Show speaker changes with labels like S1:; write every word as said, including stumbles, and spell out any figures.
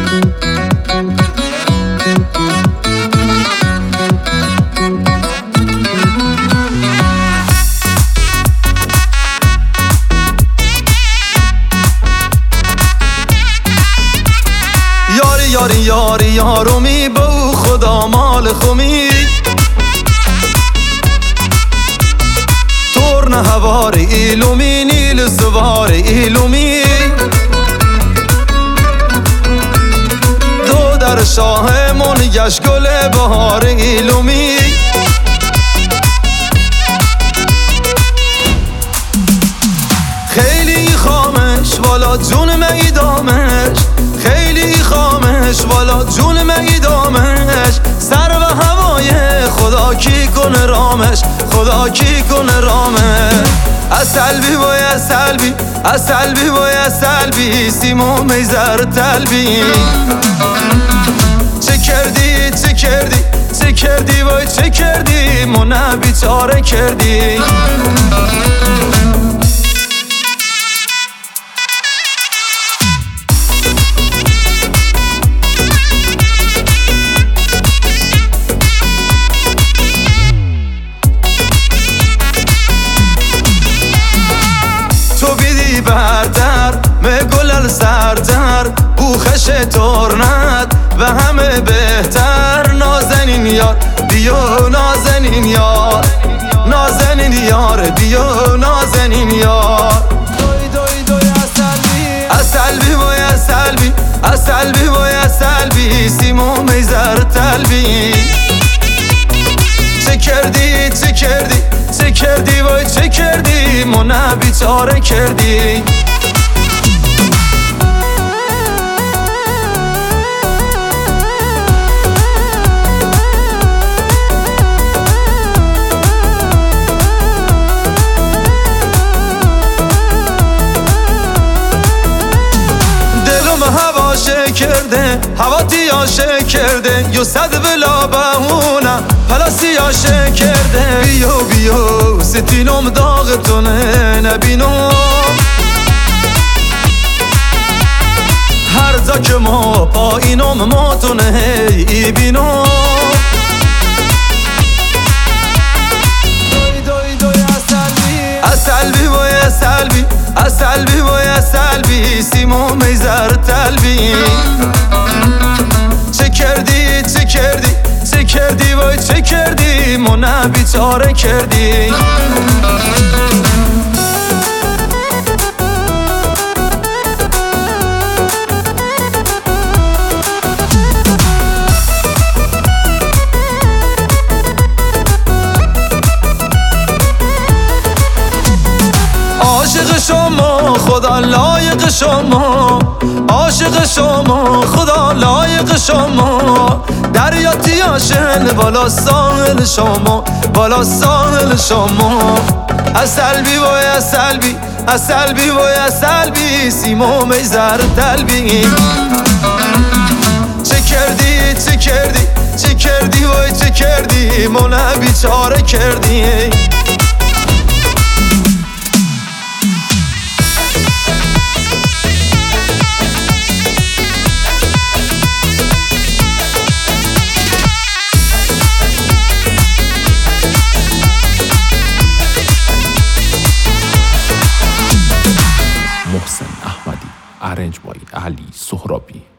S1: یاری یاری یاری یارومی بو خدا مال خومی تورن هوار ایلومی نیل سوار ایلومی دو در شاهمون گشت گل بهار ایلومی خیلی خامش والا جون میدامش خیلی خامش والا جون میدامش سر و هوای خدا کی کنه رامش خدا کی کنه رامش اصلبی وای اصلبی اصلبی وای اصلبی سیمو میزر تلبی چه کردی چه کردی چه کردی وای چه کردی منه بیچاره کردی بردر مگلل سردر بوخش تورنت و همه بهتر نازنین یار بیو نازنین یار نازنین یار بیو نازنین یار دوی دوی دوی اصلبی اصلبی وای اصلبی اصلبی وای اصلبی سیمو میزر تلبی چه کردی چه کردی چه کردی وای چه کردی منه بیچاره کردی دلم هوا شکرده هوا تیا شکرده یو صد بلا بهونه پلاسیا شکرده بیو بیو ستینم داغتونه نبینم هر جا که ما پایینم ماتونه هی بینم دوی دوی دوی اصلبی اصلبی وای اصلبی اصلبی وای اصلبی سیمو میزر تلبی چه کردی چه کردی چه کردی وای چه کردی منه بیچاره کردی عاشق شما خدا لایق شما عاشق شما خدا لایق شما دریا تیاشن بالا ساحل شما بالا ساحل شما اصلبی وای اصلبی اصلبی وای اصلبی سیمو میزر تلبی چه کردی چه کردی چه کردی وای چه کردی منه بیچاره کردی
S2: محسن احمدی، arranged by Ali Sohrabi.